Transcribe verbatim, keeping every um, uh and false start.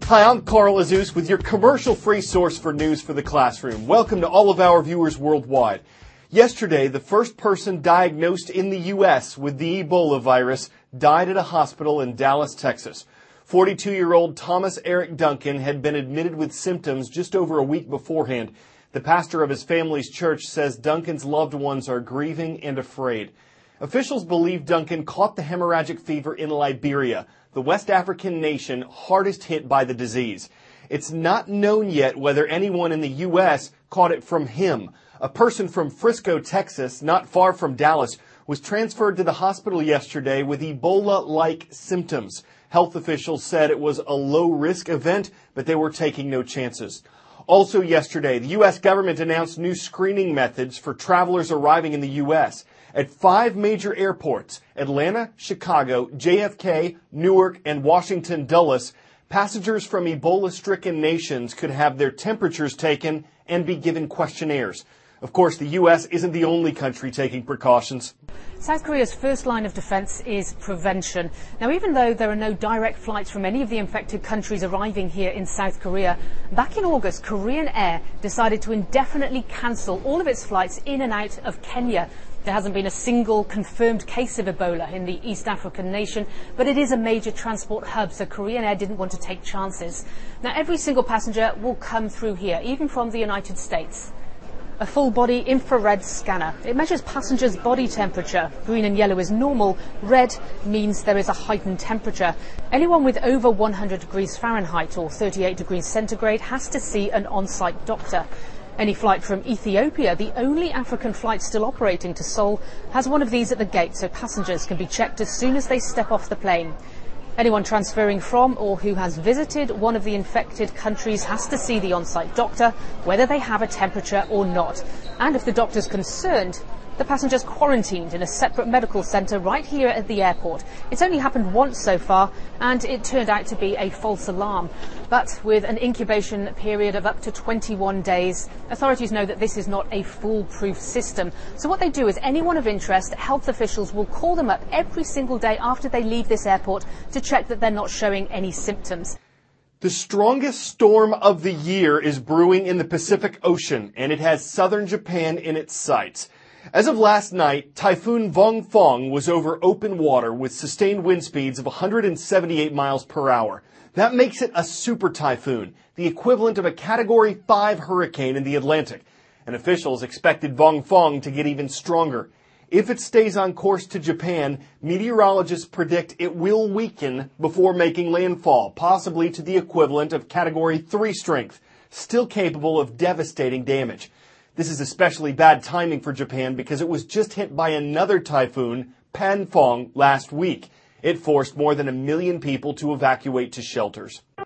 Hi, I'm Carl Azus with your commercial-free source for news for the classroom. Welcome to all of our viewers worldwide. Yesterday, the first person diagnosed in the U S with the Ebola virus died at a hospital in Dallas, Texas. forty-two-year-old Thomas Eric Duncan had been admitted with symptoms just over a week beforehand. The pastor of his family's church says Duncan's loved ones are grieving and afraid. Officials believe Duncan caught the hemorrhagic fever in Liberia, the West African nation hardest hit by the disease. It's not known yet whether anyone in the U S caught it from him. A person from Frisco, Texas, not far from Dallas, was transferred to the hospital yesterday with Ebola-like symptoms. Health officials said it was a low-risk event, but they were taking no chances. Also yesterday, the U S government announced new screening methods for travelers arriving in the U S At five major airports, Atlanta, Chicago, J F K, Newark, and Washington Dulles, passengers from Ebola-stricken nations could have their temperatures taken and be given questionnaires. Of course, the U S isn't the only country taking precautions. South Korea's first line of defence is prevention. Now, even though there are no direct flights from any of the infected countries arriving here in South Korea, back in August, Korean Air decided to indefinitely cancel all of its flights in and out of Kenya. There hasn't been a single confirmed case of Ebola in the East African nation, but it is a major transport hub, so Korean Air didn't want to take chances. Now, every single passenger will come through here, even from the United States. A full-body infrared scanner. It measures passengers' body temperature. Green and yellow is normal. Red means there is a heightened temperature. Anyone with over one hundred degrees Fahrenheit or thirty-eight degrees centigrade has to see an on-site doctor. Any flight from Ethiopia, the only African flight still operating to Seoul, has one of these at the gate, so passengers can be checked as soon as they step off the plane. Anyone transferring from or who has visited one of the infected countries has to see the on-site doctor, whether they have a temperature or not. And if the doctor's concerned, the passenger's quarantined in a separate medical centre right here at the airport. It's only happened once so far, and it turned out to be a false alarm. But with an incubation period of up to twenty-one days, authorities know that this is not a foolproof system. So what they do is anyone of interest, health officials will call them up every single day after they leave this airport to check that they're not showing any symptoms. The strongest storm of the year is brewing in the Pacific Ocean, and it has southern Japan in its sights. As of last night, Typhoon Vongfong was over open water with sustained wind speeds of one hundred seventy-eight miles per hour. That makes it a super typhoon, the equivalent of a Category five hurricane in the Atlantic. And officials expected Vongfong to get even stronger. If it stays on course to Japan, meteorologists predict it will weaken before making landfall, possibly to the equivalent of Category three strength, still capable of devastating damage. This is especially bad timing for Japan because it was just hit by another typhoon, Panfong, last week. It forced more than a million people to evacuate to shelters.